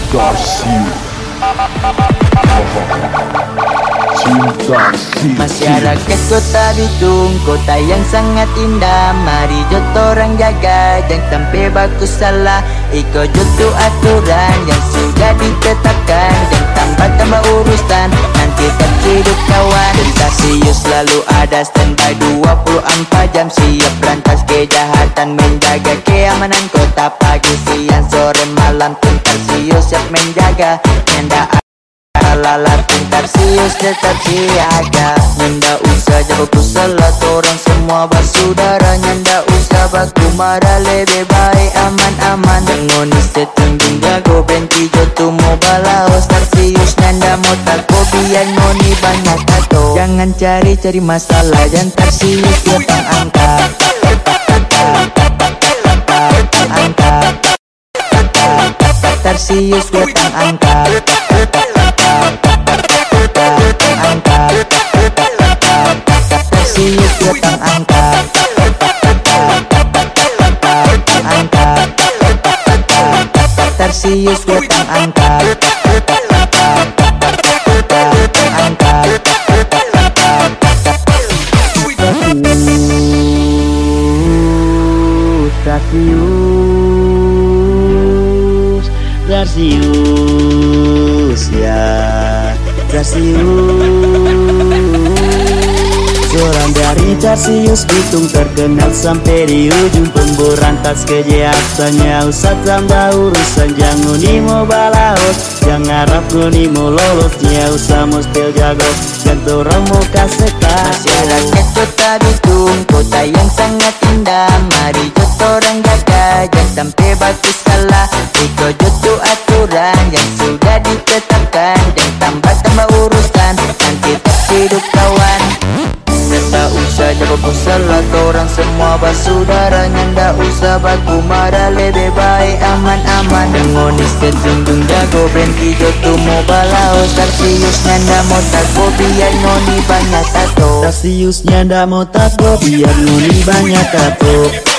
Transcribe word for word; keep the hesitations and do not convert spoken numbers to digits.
Tarsius. Cinta City. Masyarakat kota Bitung, kota yang sangat indah. Mari joto orang jaga, jangan sampai baku salah. Ikut joto aturan yang sudah ditetapkan, dan tambah-tambah urusan, nanti terciduk kawan. Tarsius selalu ada standby dua puluh empat jam, siap berantas kejahatan, menjaga keamanan kota. Pagi, siang, sore, malam, Tarsius siap menjaga. Nyanda Lalat Tarsius tetap siaga. Nyanda usah jago kusalat, orang semua bersaudara. Nyanda usah baku marah, lebih baik aman-aman. Ngoni setunjung jago, berhenti jotu mau balaos. Tarsius nyanda mau tako, biar ngoni banyak tato. Jangan cari-cari masalah, jangan Tarsius datang angkat. Angkat Tarsius datang angkat. Angkat Tarsius datang angkat. Angkat Tarsius datang angkat. Angkat Tarsius, Tarsius ya, Tarsius. Seorang dari Tarsius Bitung terkenal sampai di ujung pemberantas kejahatannya. Usah tambah urusan, jangan ngoni mau balaos, jangan harap ngoni mau lolosnya. Usah mustil jago, jangan orang mau kasetan. Masyarakat kota Bitung, kota yang sangat indah. Mari joto orang jaga, jangan sampai baku salah. Ikut joto aturan yang sudah ditetapkan, dan tambah-tambah urusan, nanti terciduk kawan. Nyanda usah jago kusalat, orang semua bersaudara. Nyanda usah baku marah, lebih baik aman-aman. Ngoni setunjung jago, berhenti joto mau balaos. Tarsius nyanda mau tako, biar ngoni banyak tato. Tarsius nyanda mau tako, biar ngoni banyak tato.